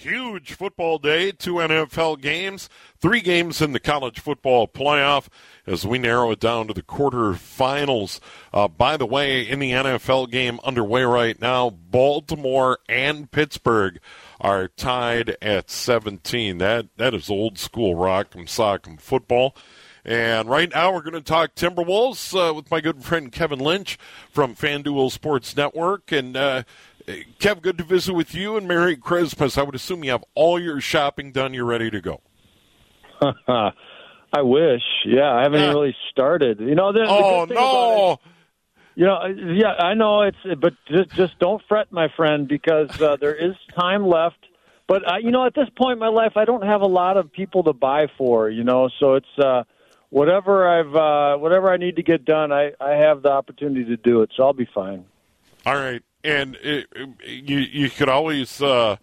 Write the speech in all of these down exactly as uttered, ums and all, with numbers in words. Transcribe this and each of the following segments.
huge football day, two N F L games, three games in the college football playoff as we narrow it down to the quarterfinals. Uh, by the way, in the N F L game underway right now, Baltimore and Pittsburgh are tied at seventeen. That That is old school rock'em sock'em football. And right now we're going to talk Timberwolves uh, with my good friend Kevin Lynch from FanDuel Sports Network. And, uh, Kev, good to visit with you, and Merry Christmas. I would assume you have all your shopping done. You're ready to go. I wish. Yeah, I haven't yeah. even really started. You know, the, oh, the good thing no. about it, you know, yeah, I know it's, but just just don't fret, my friend, because uh, there is time left. But, uh, you know, at this point in my life, I don't have a lot of people to buy for, you know, so it's uh, whatever I've uh, whatever I need to get done, I, I have the opportunity to do it, so I'll be fine. All right. And it, it, you you could always uh,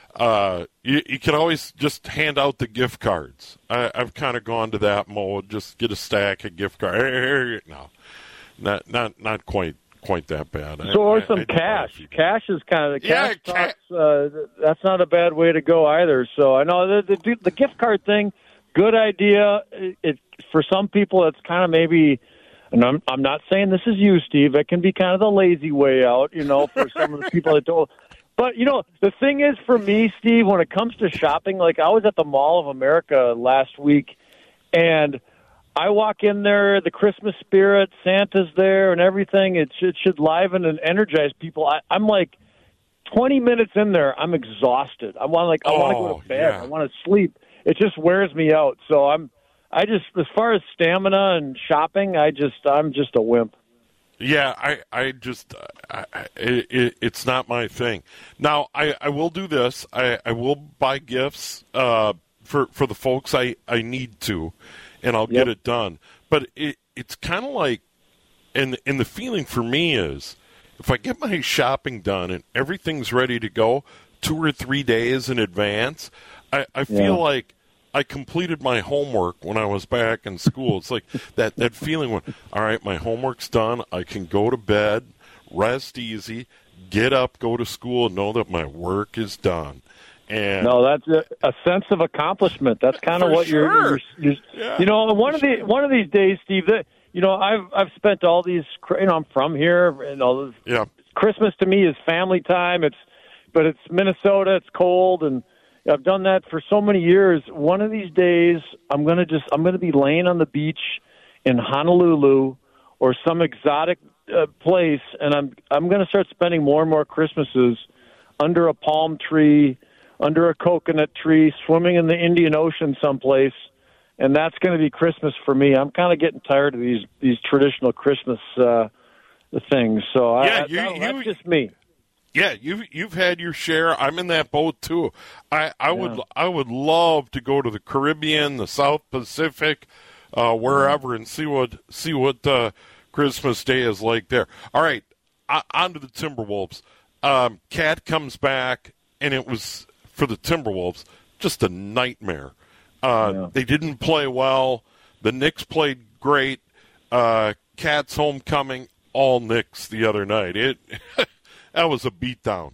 uh, you, you could always just hand out the gift cards. I, I've kind of gone to that mode. Just get a stack of gift cards. No, not not not quite quite that bad. So or I, some I, cash. I cash is kind of the yeah, cash ca- talks. Uh, that's not a bad way to go either. So I know the the, the gift card thing. Good idea. It, it for some people it's kind of maybe. And I'm I'm not saying this is you, Steve. It can be kind of the lazy way out, you know, for some of the people that don't. But, you know, the thing is for me, Steve, when it comes to shopping, like I was at the Mall of America last week, and I walk in there, the Christmas spirit, Santa's there and everything. It should, it should liven and energize people. I, I'm like twenty minutes in there, I'm exhausted. I want like I want to oh, go to bed. Yeah. I want to sleep. It just wears me out. So I'm I just, as far as stamina and shopping, I just, I'm just a wimp. Yeah, I, I just, I, I, it, it's not my thing. Now, I, I will do this. I, I will buy gifts uh, for for the folks I, I need to, and I'll Yep. get it done. But it, it's kind of like, and and the feeling for me is, if I get my shopping done and everything's ready to go two or three days in advance, I, I feel Yeah. like I completed my homework when I was back in school. It's like that, that feeling when, all right, my homework's done. I can go to bed, rest easy, get up, go to school, and know that my work is done. And no, that's a, a sense of accomplishment. That's kind of For what you're, sure. you're, you're Yeah, you know, one of for the sure. one of these days, Steve. That you know, I've I've spent all these. You know, I'm from here, and all this, Yeah. Christmas to me is family time. It's, but it's Minnesota. It's cold, and I've done that for so many years. One of these days, I'm gonna just I'm gonna be laying on the beach in Honolulu or some exotic uh, place, and I'm I'm gonna start spending more and more Christmases under a palm tree, under a coconut tree, swimming in the Indian Ocean someplace, and that's going to be Christmas for me. I'm kind of getting tired of these these traditional Christmas uh, things. So Yeah, I, you- that, that's you- just me. Yeah, you've you've had your share. I'm in that boat too. I, I would Yeah. I would love to go to the Caribbean, the South Pacific, uh, wherever, and see what see what uh, Christmas Day is like there. All right, uh, on to the Timberwolves. Um, Cat comes back, and it was for the Timberwolves just a nightmare. Uh, Yeah. They didn't play well. The Knicks played great. Uh, Cat's homecoming, all Knicks the other night. It. That was a beatdown.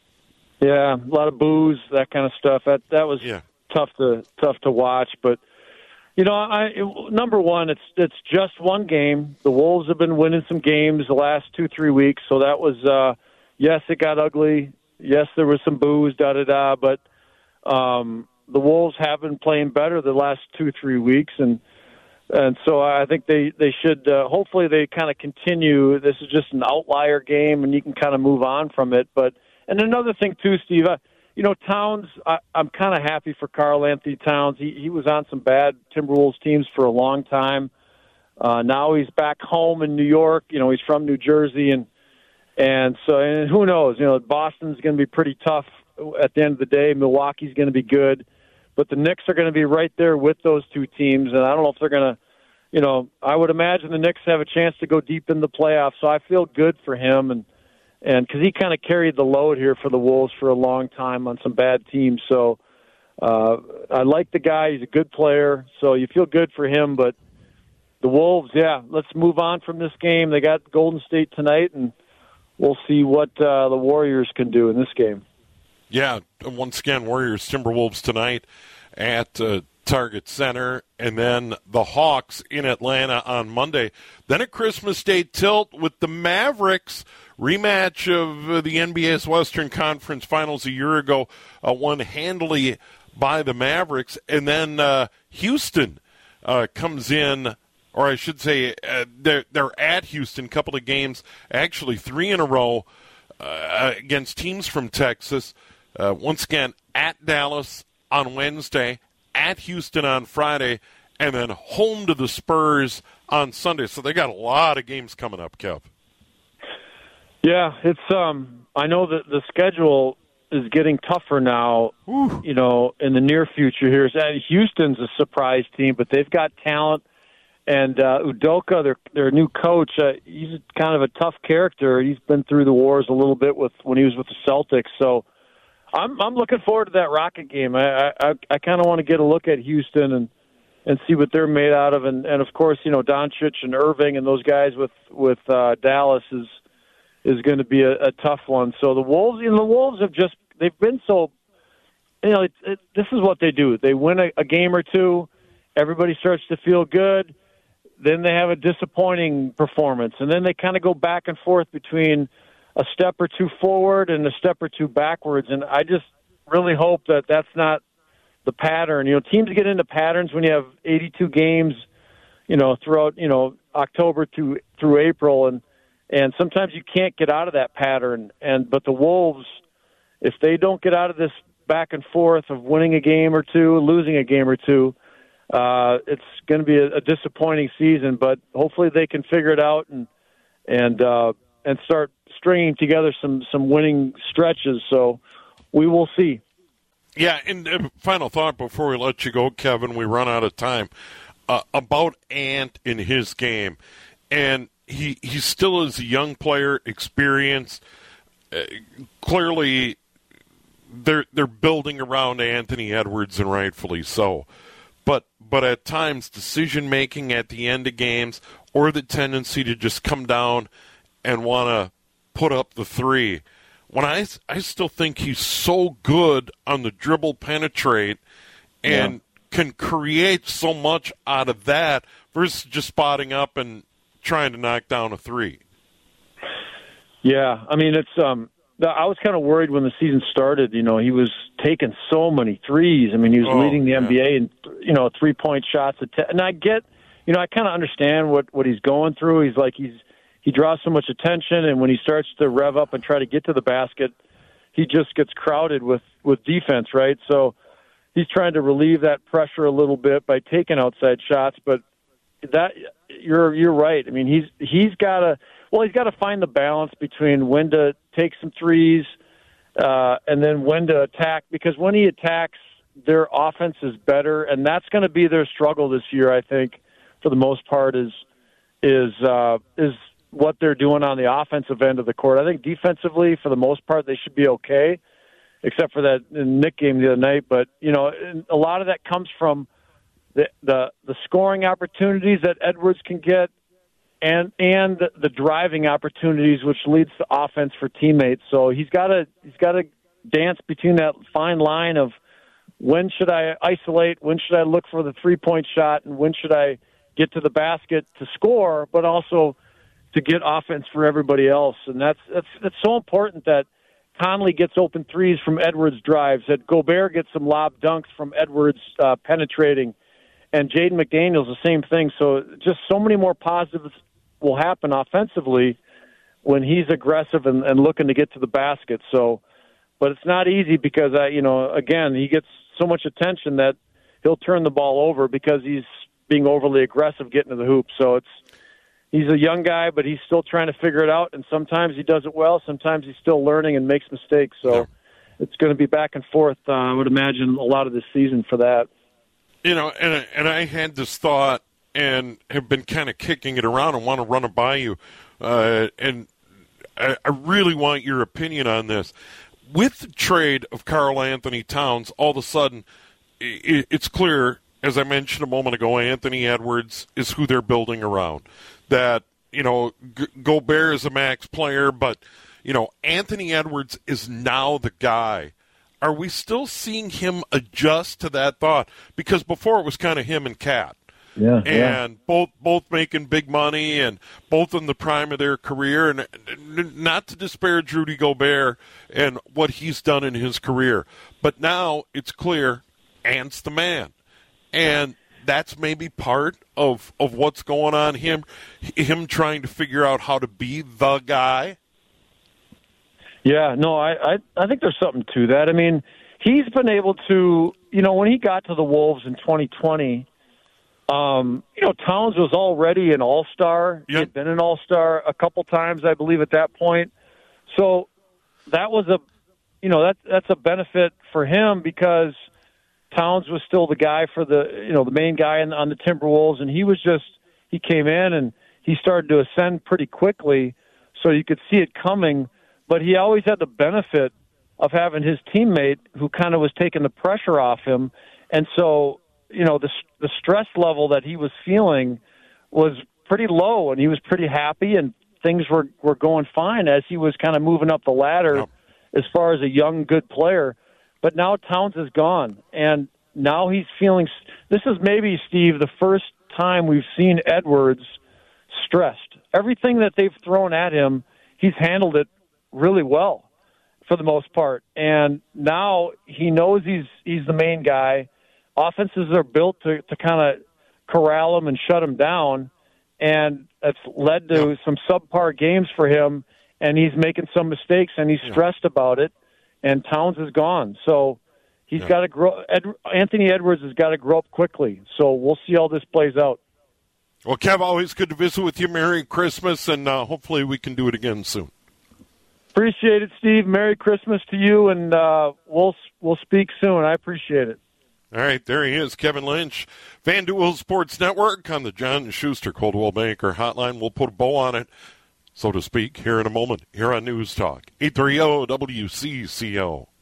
Yeah, a lot of booze, that kind of stuff. That that was Yeah. tough to tough to watch. But you know, I it, number one, it's it's just one game. The Wolves have been winning some games the last two three weeks, so that was uh, yes, it got ugly. Yes, there was some booze, da da da. But um, the Wolves have been playing better the last two three weeks, and. And so I think they, they should, uh, hopefully they kind of continue. This is just an outlier game, and you can kind of move on from it. But and another thing, too, Steve, uh, you know, Towns, I, I'm kind of happy for Karl Anthony Towns. He, he was on some bad Timberwolves teams for a long time. Uh, now he's back home in New York. You know, he's from New Jersey. And, and so and who knows, you know, Boston's going to be pretty tough at the end of the day. Milwaukee's going to be good. But the Knicks are going to be right there with those two teams, and I don't know if they're going to, you know, I would imagine the Knicks have a chance to go deep in the playoffs. So I feel good for him, and and because he kind of carried the load here for the Wolves for a long time on some bad teams. So uh, I like the guy; he's a good player. So you feel good for him. But the Wolves, yeah, let's move on from this game. They got Golden State tonight, and we'll see what uh, the Warriors can do in this game. Yeah, once again, Warriors Timberwolves tonight at uh, Target Center, and then the Hawks in Atlanta on Monday. Then a Christmas Day tilt with the Mavericks, rematch of uh, the N B A's Western Conference Finals a year ago, uh, won handily by the Mavericks, and then uh, Houston uh, comes in, or I should say uh, they're, they're at Houston, couple of games, actually three in a row uh, against teams from Texas. Uh, once again, at Dallas on Wednesday, at Houston on Friday, and then home to the Spurs on Sunday. So they got a lot of games coming up, Kev. Yeah, it's um. I know that the schedule is getting tougher now. Whew. You know, in the near future here. Houston's a surprise team, but they've got talent. And uh, Udoka, their their new coach, uh, he's kind of a tough character. He's been through the wars a little bit with when he was with the Celtics. So I'm I'm looking forward to that Rocket game. I I, I kind of want to get a look at Houston and, and see what they're made out of. And, and of course, you know, Doncic and Irving and those guys with with uh, Dallas is is going to be a, a tough one. So the Wolves, you know, the Wolves have just they've been so, you know, it, it, this is what they do. They win a, a game or two, everybody starts to feel good. Then they have a disappointing performance, and then they kind of go back and forth between a step or two forward and a step or two backwards. And I just really hope that that's not the pattern. You know, teams get into patterns when you have eighty-two games, you know, throughout, you know, October to through April, and and sometimes you can't get out of that pattern. And but the Wolves, if they don't get out of this back and forth of winning a game or two, losing a game or two, uh, it's going to be a, a disappointing season. But hopefully they can figure it out and and uh, and start stringing together some some winning stretches. So we will see. Yeah, and uh, final thought before we let you go, Kevin, we run out of time, uh, about Ant in his game. And he, he still is a young player, experienced. Uh, clearly, they're they're building around Anthony Edwards, and rightfully so. But but at times, decision-making at the end of games or the tendency to just come down and want to put up the three. When I, I still think he's so good on the dribble penetrate and yeah. can create so much out of that versus just spotting up and trying to knock down a three. Yeah, I mean, it's um, I was kind of worried when the season started. You know, he was taking so many threes. I mean, he was oh, leading the yeah. N B A in, you know, three-point shots. And I get, you know, I kind of understand what, what he's going through. He's like, he's, He draws so much attention, and when he starts to rev up and try to get to the basket, he just gets crowded with, with defense, right? So he's trying to relieve that pressure a little bit by taking outside shots. But that you're you're right. I mean, he's he's got to well, he's got to find the balance between when to take some threes uh, and then when to attack. Because when he attacks, their offense is better, and that's going to be their struggle this year. I think for the most part is is uh, is. what they're doing on the offensive end of the court. I think defensively, for the most part, they should be okay, except for that Knick game the other night. But, you know, a lot of that comes from the the, the scoring opportunities that Edwards can get and and the, the driving opportunities, which leads to offense for teammates. So he's got to he's got to dance between that fine line of when should I isolate, when should I look for the three-point shot, and when should I get to the basket to score, but also to get offense for everybody else. And that's that's that's so important that Conley gets open threes from Edwards' drives, that Gobert gets some lob dunks from Edwards uh, penetrating, and Jaden McDaniels the same thing. So just so many more positives will happen offensively when he's aggressive and, and looking to get to the basket. So, but it's not easy because, I, you know, again, he gets so much attention that he'll turn the ball over because he's being overly aggressive getting to the hoop. So it's He's a young guy, but he's still trying to figure it out, and sometimes he does it well, sometimes he's still learning and makes mistakes. So yeah. It's going to be back and forth, uh, I would imagine, a lot of this season for that. You know, and, and I had this thought and have been kind of kicking it around and want to run it by you, uh, and I, I really want your opinion on this. With the trade of Karl Anthony Towns, all of a sudden it, it's clear, as I mentioned a moment ago, Anthony Edwards is who they're building around. That, you know, G- Gobert is a max player, but, you know, Anthony Edwards is now the guy are we still seeing him adjust to that thought? Because before it was kind of him and Cat. Yeah, and yeah. both both making big money and both in the prime of their career. And not to disparage Rudy Gobert and what he's done in his career, but now it's clear Ant's the man. And that's maybe part of, of what's going on, him, him trying to figure out how to be the guy. Yeah, no, I, I, I think there's something to that. I mean, he's been able to, you know, when he got to the Wolves in twenty twenty, Um, you know, Towns was already an all-star. Yep. He had been an all-star a couple times, I believe, at that point. So that was a, you know, that that's a benefit for him because Towns was still the guy for the, you know, the main guy in, on the Timberwolves, and he was just, he came in and he started to ascend pretty quickly, so you could see it coming. But he always had the benefit of having his teammate who kind of was taking the pressure off him, and so, you know, the the stress level that he was feeling was pretty low, and he was pretty happy, and things were, were going fine as he was kind of moving up the ladder Yep. as far as a young, good player. But now Towns is gone, and now he's feeling – this is maybe, Steve, the first time we've seen Edwards stressed. Everything that they've thrown at him, he's handled it really well for the most part. And now he knows he's he's the main guy. Offenses are built to, to kind of corral him and shut him down, and that's led to Yep. some subpar games for him, and he's making some mistakes, and he's Yeah. stressed about it, and Towns is gone. So he's Yeah. got to grow. Ed, Anthony Edwards has got to grow up quickly, so we'll see how this plays out. Well, Kev, always good to visit with you. Merry Christmas, and uh, hopefully we can do it again soon. Appreciate it, Steve. Merry Christmas to you, and uh, we'll we'll speak soon. I appreciate it. All right, there he is, Kevin Lynch, FanDuel Sports Network on the John Schuster Coldwell Banker Hotline. We'll put a bow on it, so to speak, here in a moment, here on News Talk, eight thirty W C C O.